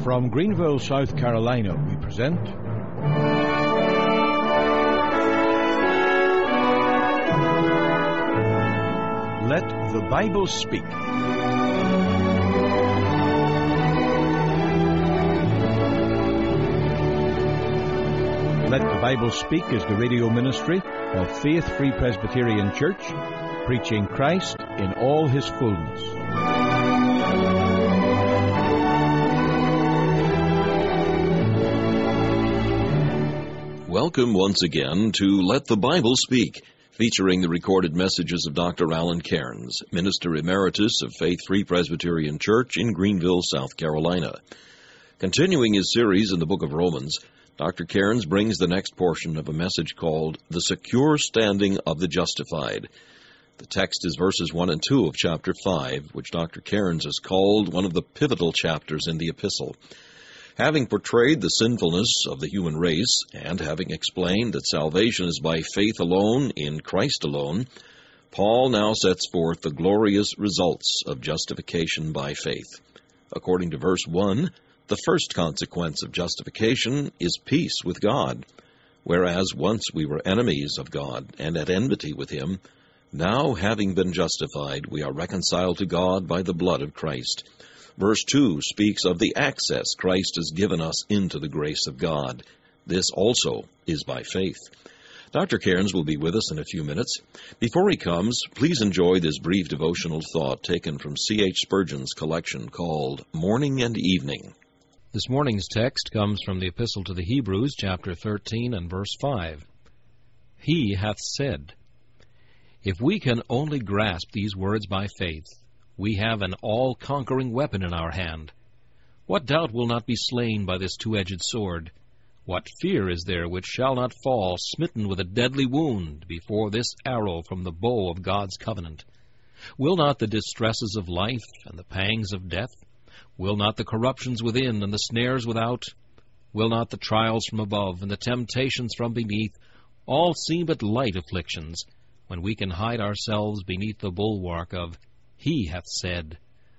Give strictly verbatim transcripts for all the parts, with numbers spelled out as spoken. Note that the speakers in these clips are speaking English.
From Greenville, South Carolina, we present Let the Bible Speak. Let the Bible Speak is the radio ministry of Faith Free Presbyterian Church, preaching Christ in all His fullness. Welcome once again to Let the Bible Speak, featuring the recorded messages of Doctor Alan Cairns, Minister Emeritus of Faith Free Presbyterian Church in Greenville, South Carolina. Continuing his series in the book of Romans, Doctor Cairns brings the next portion of a message called The Secure Standing of the Justified. The text is verses one and two of chapter five, which Doctor Cairns has called one of the pivotal chapters in the epistle. Having portrayed the sinfulness of the human race, and having explained that salvation is by faith alone, in Christ alone, Paul now sets forth the glorious results of justification by faith. According to verse one, the first consequence of justification is peace with God, whereas once we were enemies of God and at enmity with Him, now having been justified, we are reconciled to God by the blood of Christ. Verse two speaks of the access Christ has given us into the grace of God. This also is by faith. Doctor Cairns will be with us in a few minutes. Before he comes, please enjoy this brief devotional thought taken from C H Spurgeon's collection called Morning and Evening. This morning's text comes from the Epistle to the Hebrews, chapter thirteen and verse five. He hath said. If we can only grasp these words by faith, we have an all-conquering weapon in our hand. What doubt will not be slain by this two-edged sword? What fear is there which shall not fall, smitten with a deadly wound, before this arrow from the bow of God's covenant? Will not the distresses of life and the pangs of death, will not the corruptions within and the snares without, will not the trials from above and the temptations from beneath, all seem but light afflictions, when we can hide ourselves beneath the bulwark of He hath said?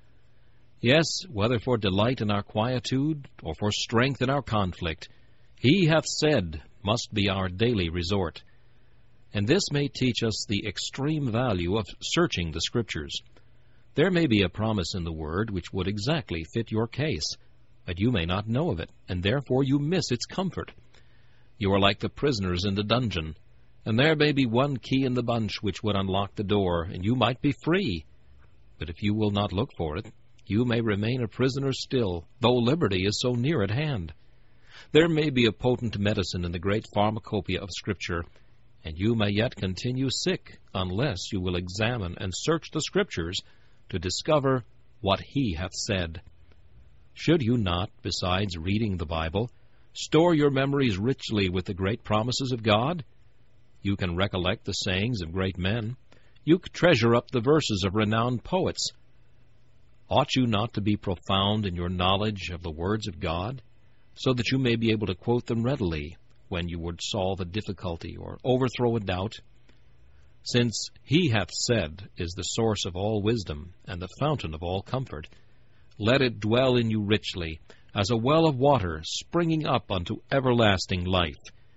Yes, whether for delight in our quietude, or for strength in our conflict, He hath said must be our daily resort. And this may teach us the extreme value of searching the Scriptures. There may be a promise in the Word which would exactly fit your case, but you may not know of it, and therefore you miss its comfort. You are like the prisoners in the dungeon, and there may be one key in the bunch which would unlock the door, and you might be free. But if you will not look for it, you may remain a prisoner still, though liberty is so near at hand. There may be a potent medicine in the great pharmacopoeia of Scripture, and you may yet continue sick unless you will examine and search the Scriptures to discover what He hath said. Should you not, besides reading the Bible, store your memories richly with the great promises of God? You can recollect the sayings of great men. You treasure up the verses of renowned poets. Ought you not to be profound in your knowledge of the words of God, so that you may be able to quote them readily when you would solve a difficulty or overthrow a doubt? Since He hath said is the source of all wisdom and the fountain of all comfort, let it dwell in you richly, as a well of water springing up unto everlasting life.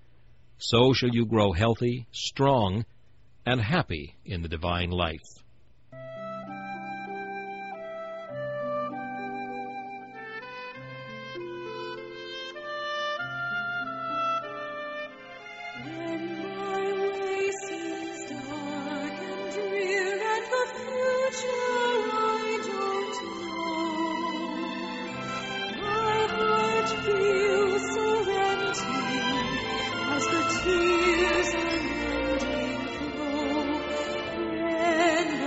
So shall you grow healthy, strong, and happy in the divine life. Tears unending flow, when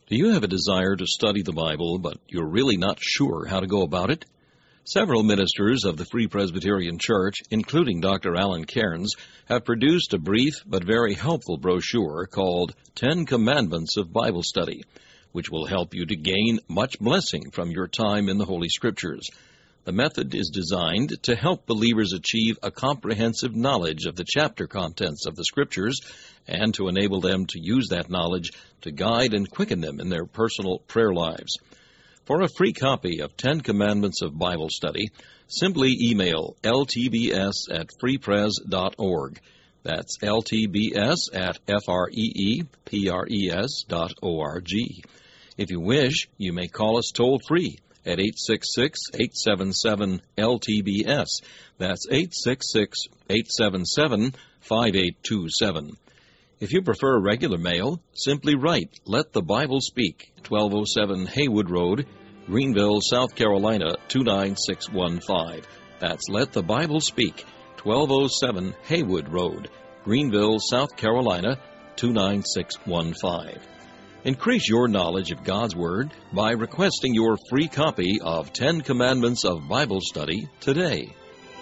Do you have a desire to study the Bible, but you're really not sure how to go about it? Several ministers of the Free Presbyterian Church, including Doctor Alan Cairns, have produced a brief but very helpful brochure called Ten Commandments of Bible Study, which will help you to gain much blessing from your time in the Holy Scriptures. The method is designed to help believers achieve a comprehensive knowledge of the chapter contents of the Scriptures and to enable them to use that knowledge to guide and quicken them in their personal prayer lives. For a free copy of Ten Commandments of Bible Study, simply email L T B S at free pres dot org. That's L T B S at F R E E P R E S dot O R G. If you wish, you may call us toll-free at eight six six, eight seven seven, L T B S. That's eight six six, eight seven seven, five eight two seven. If you prefer regular mail, simply write Let the Bible Speak, twelve oh seven Haywood Road, Greenville, South Carolina, two nine six one five. That's Let the Bible Speak, twelve oh seven Haywood Road, Greenville, South Carolina, two nine six one five. Increase your knowledge of God's Word by requesting your free copy of Ten Commandments of Bible Study today.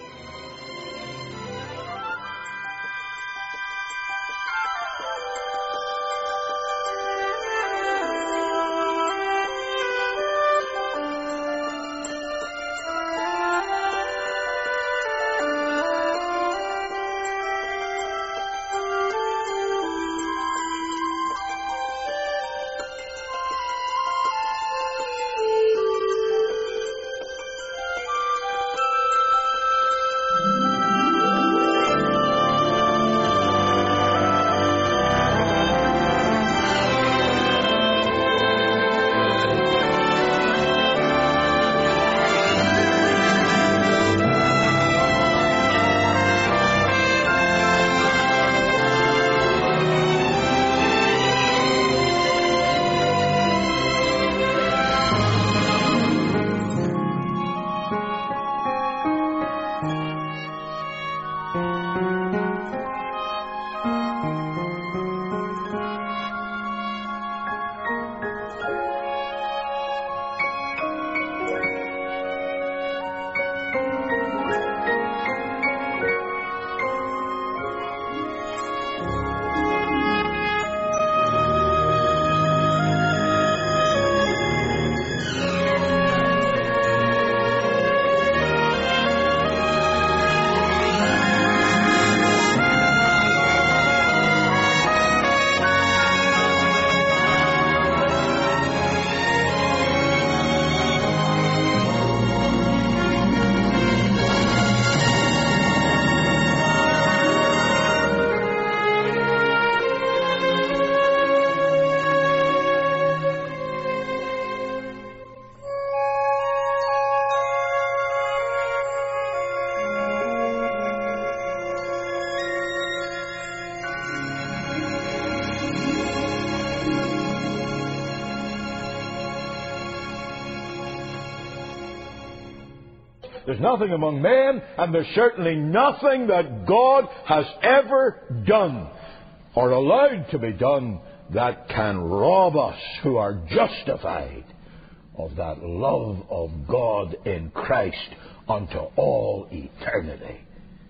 There's nothing among men, and there's certainly nothing that God has ever done or allowed to be done that can rob us who are justified of that love of God in Christ unto all eternity.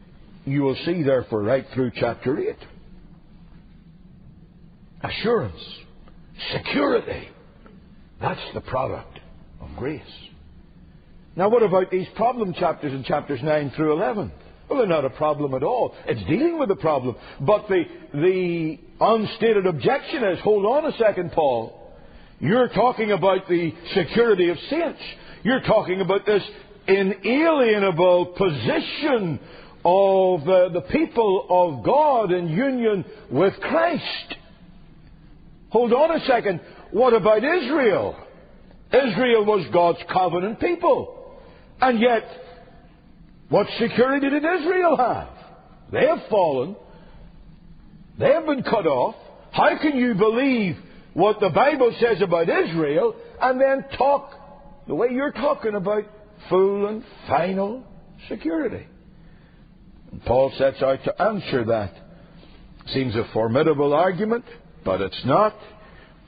You will see, therefore, right through chapter eight, assurance, security. That's the product of grace. Now, what about these problem chapters in chapters nine through eleven? Well, they're not a problem at all. It's dealing with the problem. But the, the unstated objection is, hold on a second, Paul. You're talking about the security of saints. You're talking about this inalienable position of uh, the people of God in union with Christ. Hold on a second. What about Israel? Israel was God's covenant people. And yet, what security did Israel have? They have fallen. They have been cut off. How can you believe what the Bible says about Israel and then talk the way you're talking about full and final security? And Paul sets out to answer that. Seems a formidable argument, but it's not.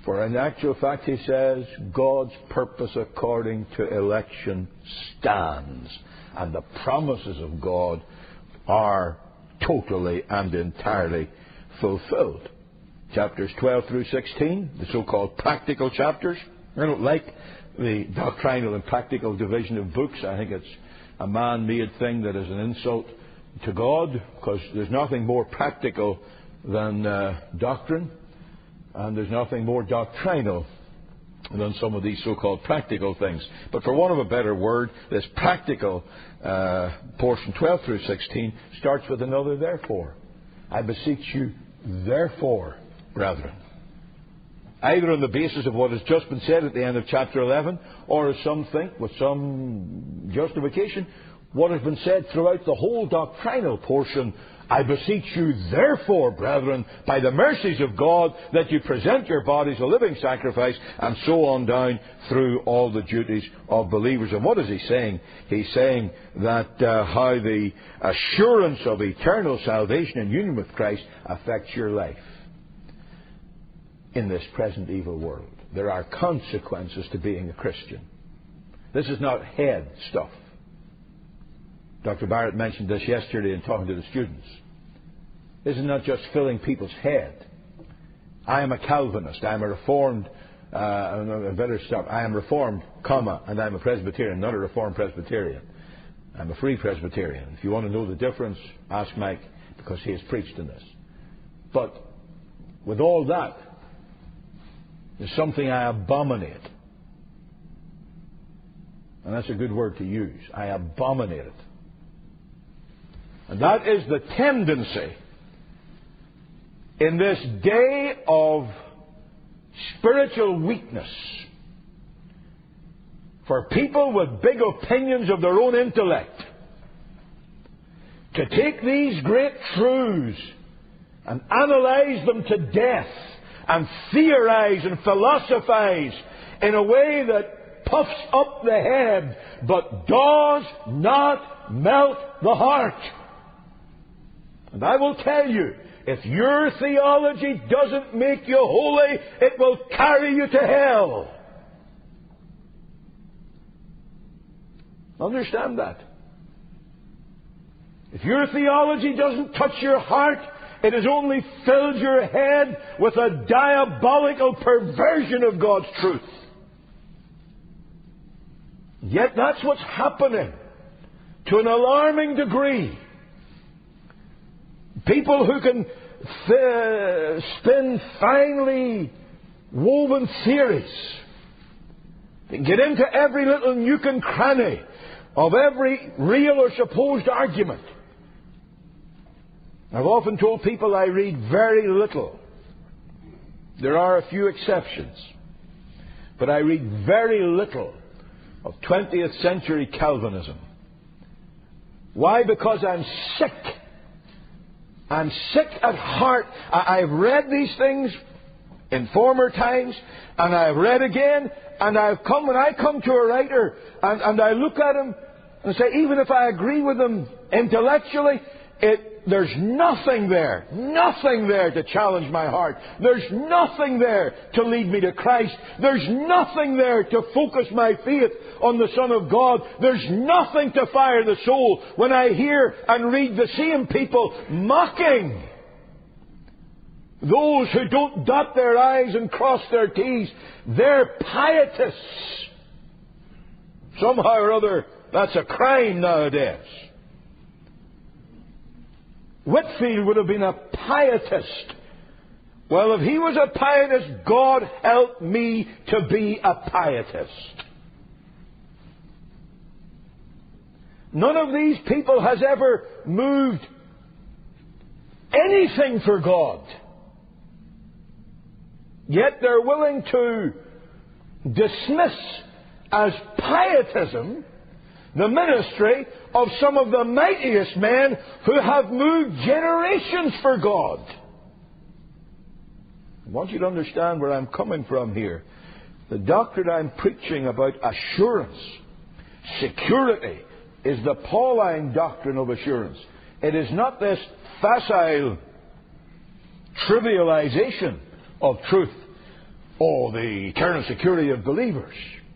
For in actual fact, he says, God's purpose according to election stands. And the promises of God are totally and entirely fulfilled. Chapters twelve through sixteen, the so-called practical chapters. I don't like the doctrinal and practical division of books. I think it's a man-made thing that is an insult to God, because there's nothing more practical than uh, doctrine, and there's nothing more doctrinal than some of these so-called practical things. But for want of a better word, this practical uh, portion, twelve through sixteen, starts with another therefore. I beseech you, therefore, brethren. Either on the basis of what has just been said at the end of chapter eleven, or as some think, with some justification, what has been said throughout the whole doctrinal portion. I beseech you, therefore, brethren, by the mercies of God, that you present your bodies a living sacrifice, and so on down through all the duties of believers. And what is he saying? He's saying that uh, how the assurance of eternal salvation and union with Christ affects your life in this present evil world. There are consequences to being a Christian. This is not head stuff. Doctor Barrett mentioned this yesterday in talking to the students. This is not just filling people's head. I am a Calvinist. I am a Reformed. Uh, I better stop. I am Reformed, comma, and I'm a Presbyterian, not a Reformed Presbyterian. I'm a Free Presbyterian. If you want to know the difference, ask Mike, because he has preached in this. But with all that, there's something I abominate. And that's a good word to use. I abominate it. And that is the tendency in this day of spiritual weakness for people with big opinions of their own intellect to take these great truths and analyze them to death and theorize and philosophize in a way that puffs up the head but does not melt the heart. And I will tell you, if your theology doesn't make you holy, it will carry you to hell. Understand that. If your theology doesn't touch your heart, it has only filled your head with a diabolical perversion of God's truth. Yet that's what's happening to an alarming degree. People who can th- spin finely woven theories, they can get into every little nook and cranny of every real or supposed argument. I've often told people I read very little. There are a few exceptions. But I read very little of twentieth century Calvinism. Why? Because I'm sick. I'm sick at heart. I- I've read these things in former times, and I've read again, and I've come, when I come to a writer, and, and I look at him and say, even if I agree with him intellectually, it there's nothing there, nothing there to challenge my heart. There's nothing there to lead me to Christ. There's nothing there to focus my faith on the Son of God. There's nothing to fire the soul when I hear and read the same people mocking those who don't dot their I's and cross their T's. They're pietists. Somehow or other, that's a crime nowadays. Whitefield would have been a pietist. Well, if he was a pietist, God help me to be a pietist. None of these people has ever moved anything for God. Yet they're willing to dismiss as pietism the ministry of some of the mightiest men who have moved generations for God. I want you to understand where I'm coming from here. The doctrine I'm preaching about assurance, security, is the Pauline doctrine of assurance. It is not this facile trivialization of truth. Oh, the eternal security of believers.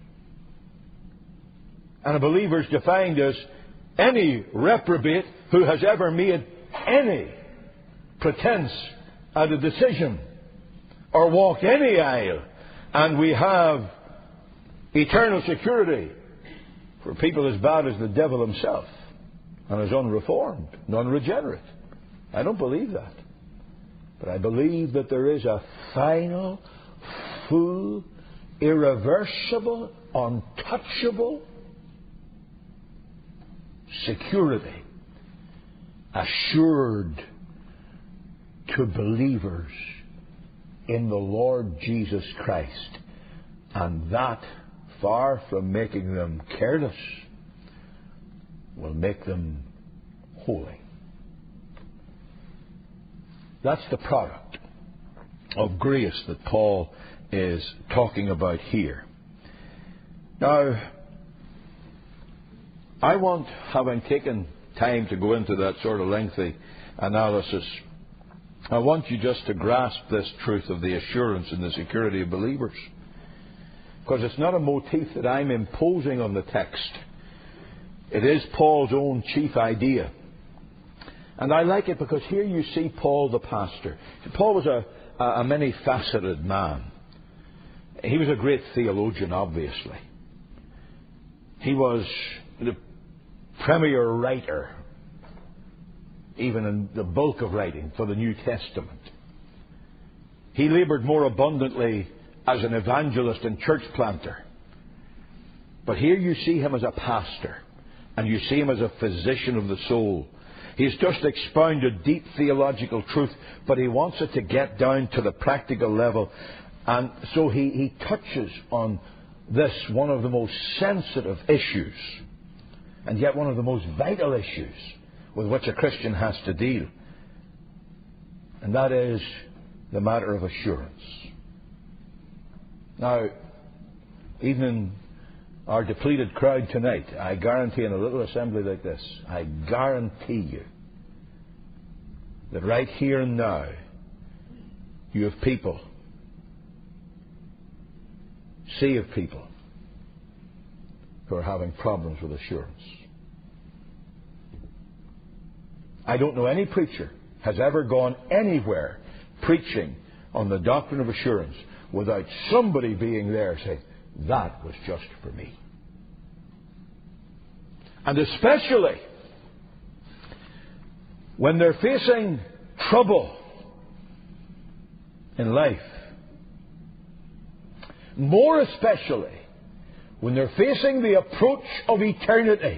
And a believer is defined as any reprobate who has ever made any pretense at a decision or walked any aisle. And we have eternal security for people as bad as the devil himself and as unreformed and unregenerate. I don't believe that. But I believe that there is a final, full, irreversible, untouchable security assured to believers in the Lord Jesus Christ. And that, far from making them careless, will make them holy. That's the product of grace that Paul is talking about here. Now, I want, having taken time to go into that sort of lengthy analysis, I want you just to grasp this truth of the assurance and the security of believers. Because it's not a motif that I'm imposing on the text. It is Paul's own chief idea. And I like it because here you see Paul the pastor. Paul was a, a many-faceted man. He was a great theologian, obviously. He was the premier writer, even in the bulk of writing for the New Testament. He labored more abundantly as an evangelist and church planter. But here you see him as a pastor, and you see him as a physician of the soul. He's just expounded deep theological truth, but he wants it to get down to the practical level. And so he, he touches on this, one of the most sensitive issues, and yet one of the most vital issues with which a Christian has to deal. And that is the matter of assurance. Now, even in our depleted crowd tonight, I guarantee in a little assembly like this, I guarantee you that right here and now, you have people, sea of people, who are having problems with assurance. I don't know any preacher has ever gone anywhere preaching on the doctrine of assurance without somebody being there saying, that was just for me. And especially when they're facing trouble in life. More especially when they're facing the approach of eternity.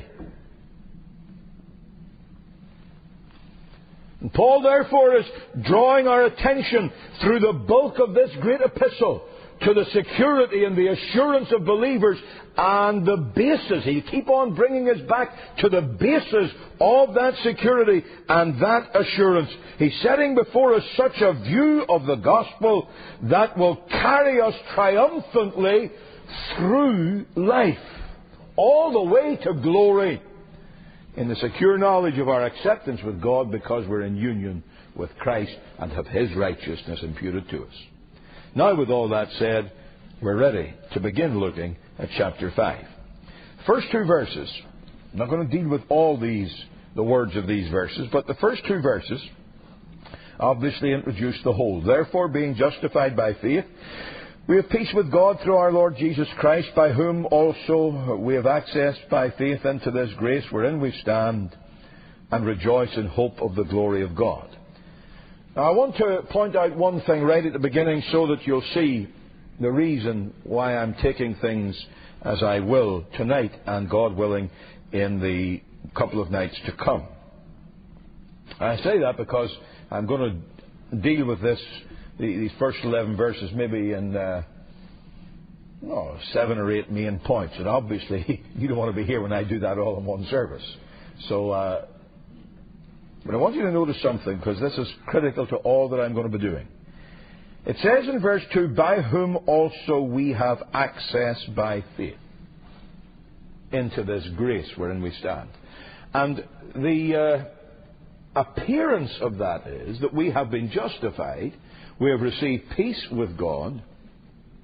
And Paul, therefore, is drawing our attention through the bulk of this great epistle to the security and the assurance of believers and the basis. He'll keep on bringing us back to the basis of that security and that assurance. He's setting before us such a view of the gospel that will carry us triumphantly through life, all the way to glory, in the secure knowledge of our acceptance with God because we're in union with Christ and have His righteousness imputed to us. Now, with all that said, we're ready to begin looking at chapter five. First two verses. I'm not going to deal with all these, the words of these verses, but the first two verses obviously introduce the whole. Therefore, being justified by faith, we have peace with God through our Lord Jesus Christ, by whom also we have access by faith into this grace wherein we stand and rejoice in hope of the glory of God. Now, I want to point out one thing right at the beginning so that you'll see the reason why I'm taking things as I will tonight and, God willing, in the couple of nights to come. I say that because I'm going to deal with this, these first eleven verses, maybe in uh, oh, seven or eight main points. And obviously, you don't want to be here when I do that all in one service. So, uh, but I want you to notice something, because this is critical to all that I'm going to be doing. It says in verse two, by whom also we have access by faith into this grace wherein we stand. And the uh, appearance of that is that we have been justified, we have received peace with God,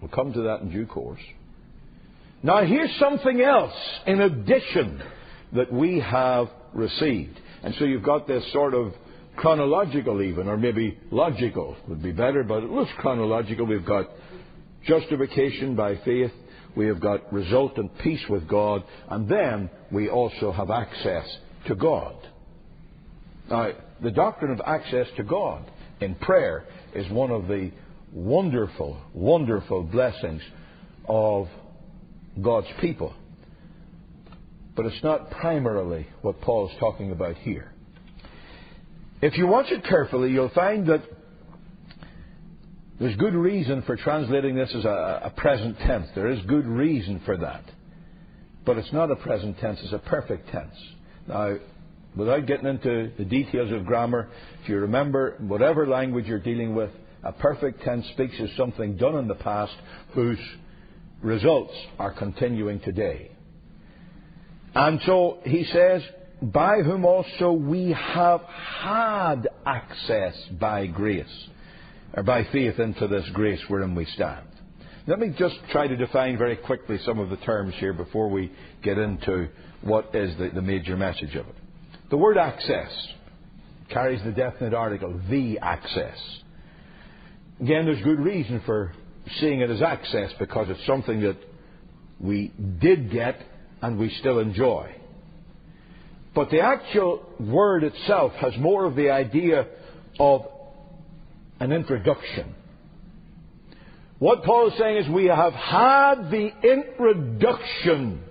We'll come to that in due course. Now here's something else in addition that we have received. And so you've got this sort of chronological even, or maybe logical would be better, but it looks chronological. We've got justification by faith. We have got resultant peace with God. And then we also have access to God. Now, the doctrine of access to God in prayer is one of the wonderful, wonderful blessings of God's people. But it's not primarily what Paul's talking about here. If you watch it carefully, you'll find that there's good reason for translating this as a, a present tense. There is good reason for that. But it's not a present tense, it's a perfect tense. Now, without getting into the details of grammar, if you remember, whatever language you're dealing with, a perfect tense speaks of something done in the past whose results are continuing today. And so he says, by whom also we have had access by grace, or by faith into this grace wherein we stand. Let me just try to define very quickly some of the terms here before we get into what is the, the major message of it. The word access carries the definite article, the access. Again, there's good reason for seeing it as access, because it's something that we did get and we still enjoy. But the actual word itself has more of the idea of an introduction. What Paul is saying is we have had the introduction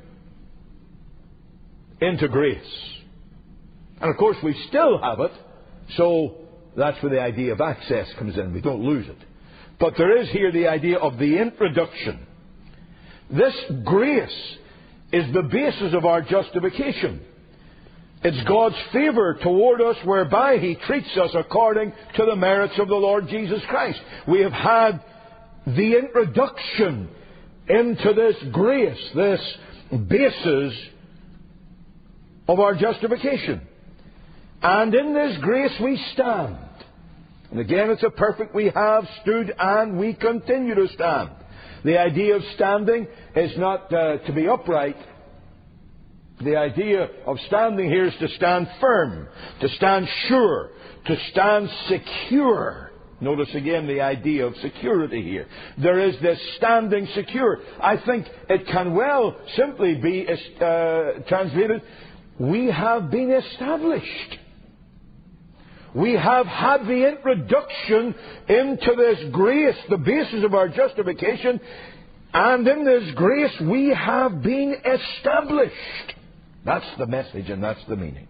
into grace. And of course we still have it, so that's where the idea of access comes in. We don't lose it. But there is here the idea of the introduction. This grace is the basis of our justification. It's God's favour toward us whereby He treats us according to the merits of the Lord Jesus Christ. We have had the introduction into this grace, this basis of our justification. And in this grace we stand. And again, it's a perfect we have stood and we continue to stand. The idea of standing is not uh, to be upright. The idea of standing here is to stand firm, to stand sure, to stand secure. Notice again the idea of security here. There is this standing secure. I think it can well simply be uh, translated, we have been established. We have had the introduction into this grace, the basis of our justification, and in this grace we have been established. That's the message and that's the meaning.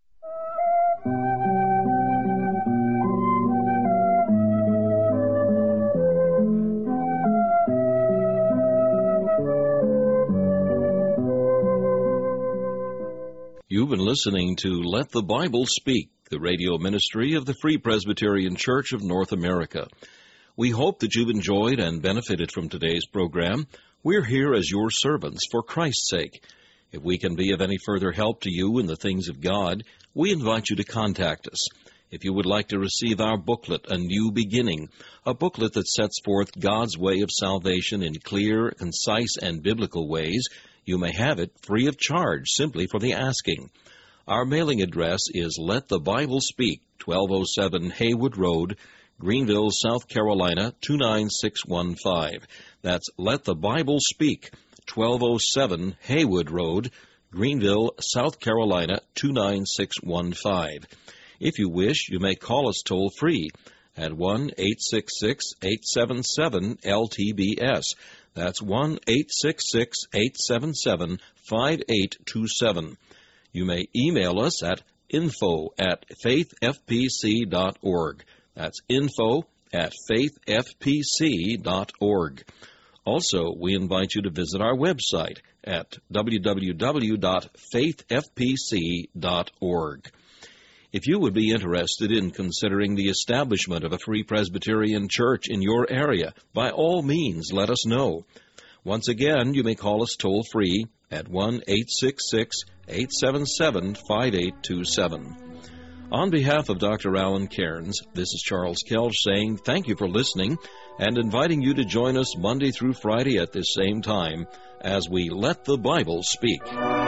You've been listening to Let the Bible Speak, the radio ministry of the Free Presbyterian Church of North America. We hope that you've enjoyed and benefited from today's program. We're here as your servants for Christ's sake. If we can be of any further help to you in the things of God, we invite you to contact us. If you would like to receive our booklet, A New Beginning, a booklet that sets forth God's way of salvation in clear, concise, and biblical ways, you may have it free of charge simply for the asking. Our mailing address is Let the Bible Speak, twelve oh seven Haywood Road, Greenville, South Carolina, two nine six one five. That's Let the Bible Speak, twelve oh seven Haywood Road, Greenville, South Carolina, two nine six one five. If you wish, you may call us toll-free at one eight six six, eight seven seven, L T B S. That's one eight six six, eight seven seven, five eight two seven. You may email us at info at faith f p c dot org. That's info at faith f p c dot org. Also, we invite you to visit our website at w w w dot faith f p c dot org. If you would be interested in considering the establishment of a Free Presbyterian Church in your area, by all means, let us know. Once again, you may call us toll-free at one eight six six, eight seven seven, five eight two seven. On behalf of Doctor Alan Cairns, this is Charles Kelch saying thank you for listening and inviting you to join us Monday through Friday at this same time as we Let the Bible Speak.